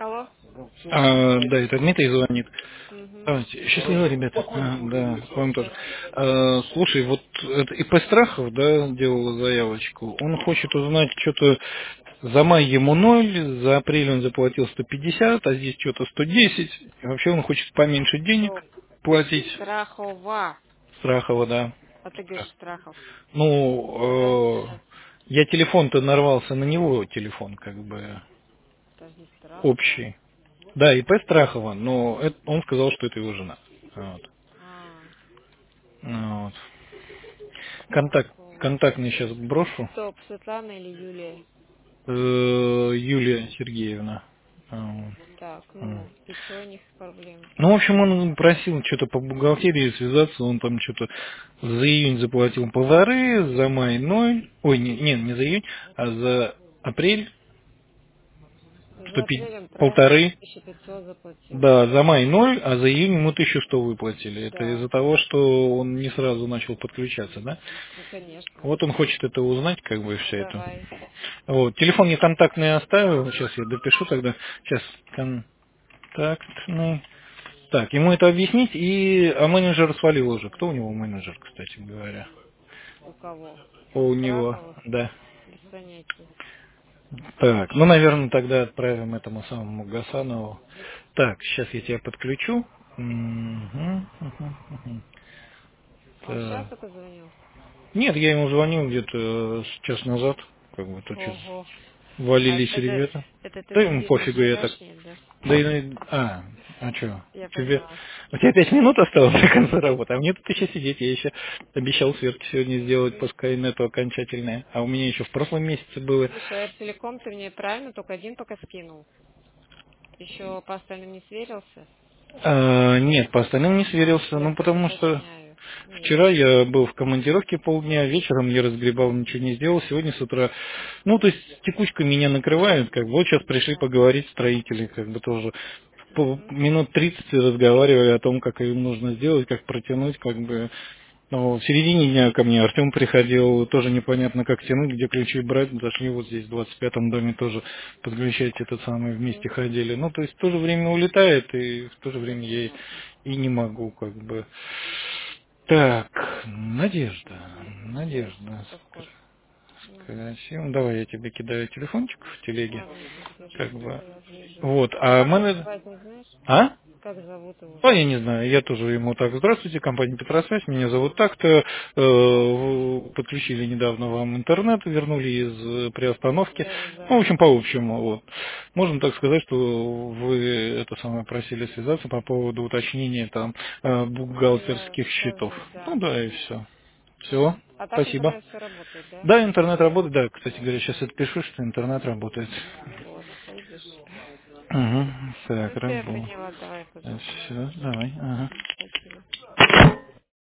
Алло? Да, это Дмитрий звонит. Угу. Счастливо, ребята. Да, вам тоже. Слушай, вот это ИП Страхов, да, делал заявочку. Он хочет узнать что-то. За май ему 0, за апрель он заплатил 150, а здесь что-то 110. И вообще он хочет поменьше денег Стоп. платить. Страхова. Страхова, да. А ты говоришь Страхов. Ну, Подожди, я телефон-то нарвался на него, телефон как бы подожди, Страхова. общий. Да, ИП Страхова, но он сказал, что это его жена. Вот. А, Вот. Страхова. Контакт мне сейчас брошу. Стоп, Светлана или Юлия? Юлия Сергеевна. Вот. Так, Вот. и что у них проблемки? Ну, в общем, он просил что-то по бухгалтерии связаться, он там что-то за июнь заплатил 1,5, за май 0, ой, не за июнь, а за апрель За апрелем правильно 1,5. 1500 заплатил. Да, за май 0, а за июнь ему 1100 выплатили. Это из-за Да, того, что он не сразу начал подключаться, да? ну конечно. Вот он хочет это узнать, как бы, все это. Давай. Вот, телефон мне контактный оставил, сейчас я допишу тогда. Сейчас, контактный. Так, ему это объяснить, а менеджер свалил уже. Кто у него менеджер, кстати говоря? У кого? У У него, Страховых? да. Без понятия. Так, ну, наверное, тогда отправим этому самому Гасанову. Так, сейчас я тебя подключу. Мгм. Он сейчас Так. только звонил? Нет, я ему звонил где-то час назад, как бы тут сейчас Ого. А валились ребята. это ты Да на ему бизнес пофигу, я так. живешь, нет, да? Да и, что? Я Тебе... поняла. У тебя 5 минут осталось до конца работы, а мне тут еще сидеть. Я еще обещал Сверке сегодня сделать по Скайнету окончательное. А у меня еще в прошлом месяце было. Слушай, а Телеком ты мне правильно только один пока скинул? Еще по остальным не сверился? Нет, по остальным не А, сверился, я ну просто потому что уточняю. вчера я был в командировке полдня, вечером я разгребал, ничего не сделал, сегодня с утра. Ну, то есть текучка меня накрывает, как бы вот сейчас пришли поговорить строители, как бы тоже. Угу. Минут 30 разговаривали о том, как им нужно сделать, как протянуть, как бы. Ну, в середине дня ко мне Артем приходил, тоже непонятно как тянуть, где ключи брать, зашли вот здесь в 25-м доме тоже подключать этот самый, вместе ходили. Ну, то есть в то же время улетает, и в то же время я Понятно. и не могу, как бы. Так, Надежда, Есть Надежда, поход. Ну, красиво. Давай я тебе кидаю телефончик в телеге, ладненько, держи, как бы. я вижу. Вот, А а как его менеджер... звать, не знаешь? А? Как зовут его? А я не знаю, я тоже ему так: здравствуйте, компания Петросвязь, меня зовут так-то, подключили недавно вам интернет, вернули из приостановки. Ну, в Да-да-да. общем, по общему, вот. Можно так сказать, что вы это самое просили связаться по поводу уточнения там Ну, я бухгалтерских счетов. скажу, Ну да. да, и все. Все, Мгм. А так спасибо. интернет все работает, да? Да, интернет работает, да, кстати говоря, сейчас отпишу, что интернет работает. Вот, видишь. Угу. Так, Ну, все, я работает. поняла, давай, пожалуйста. Все, давай, ага.